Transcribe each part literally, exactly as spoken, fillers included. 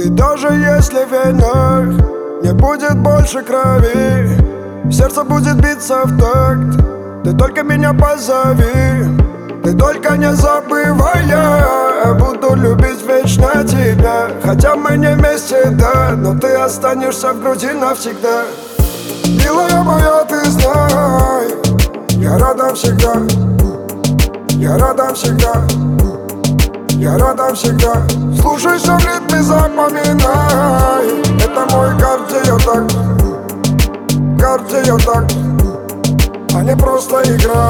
даже если в венах не будет больше крови, сердце будет биться в такт. Ты только меня позови, ты только не забывай, я буду любить вечно тебя. Хотя мы не вместе, да, но ты останешься в груди навсегда. Милая моя, ты знай, я рядом всегда, я рядом всегда, я рядом всегда. Слушайся в ритме, запоминай, это мой кардиотакт, кардиотакт, а не просто игра.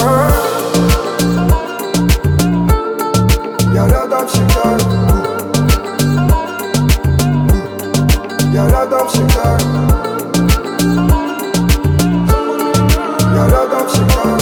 Я рядом всегда, я рядом всегда, я рядом всегда,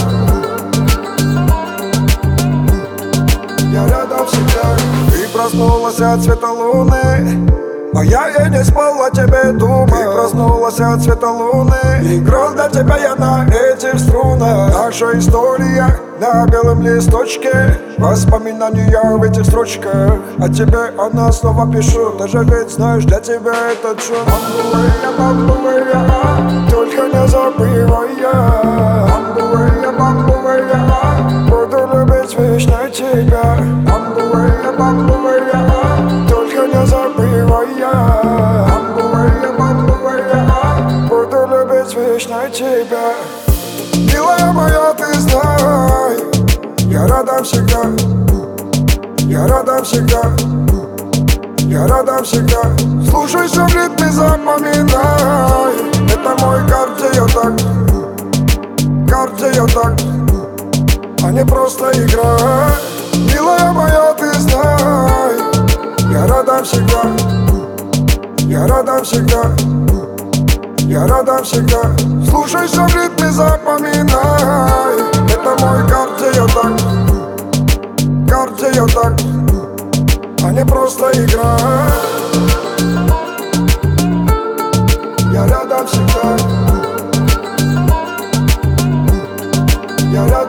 я рядом всегда. Ты проснулась от света луны, а я и не спал, о тебе думал. Ты проснулась от света луны, играл для тебя я на этих струнах. Наша история на белом листочке, воспоминания в этих строчках. О тебе она снова пишу, ты же ведь знаешь, для тебя этот шум. Бамбуэя, бамбуэя, только не забывай я. Бамбуэя, бамбуэя, буду любить вечно тебя. Бамбуэя, бамбуэя, только не забывай я. Бамбуэя, бамбуэя, буду любить вечно тебя. Милая моя, ты знай, я рядом всегда, я рядом всегда, я рядом всегда. Слушайся в ритме, запоминай, это мой кардиотакт, кардиотакт, а не просто игра. Милая моя, ты знай, я рядом всегда, я рядом всегда, я рядом всегда. Слушайся в ритме, запоминай, это мой кардиотакт, кардиотакт, а не просто игра. Я рядом всегда, я рядом.